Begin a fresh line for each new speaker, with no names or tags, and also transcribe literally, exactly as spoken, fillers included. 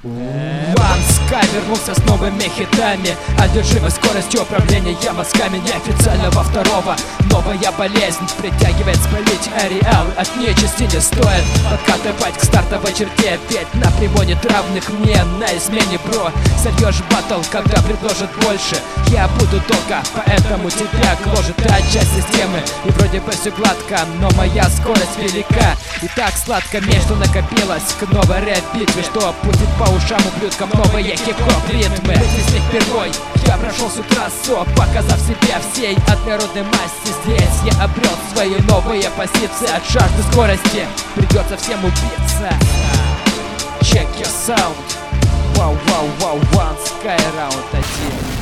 Ван Скай вернулся с новыми хитами, одержимый скоростью управления мозгами неофициального второго. Новая болезнь притягивает спалить ареал. От нечисти не стоит подкатывать к стартовой черте, ведь на прямой нет равных мне на измене, бро. Сольешь баттл, когда предложат больше. Я буду долго, поэтому тебя гложет та часть системы. И вроде бы все гладко, но моя скорость велика. И так сладко между накопилось к новой рэп-битве, что будет по ушам ублюдкам новые хип-хоп ритмы. Из них впервой я прошел всю трассу, показав себя всей однородной массе. Здесь я обрел свои новые позиции. От жажды скорости придется всем убиться. Check your sound. Вау, вау, вау, Ван Скай, раунд один.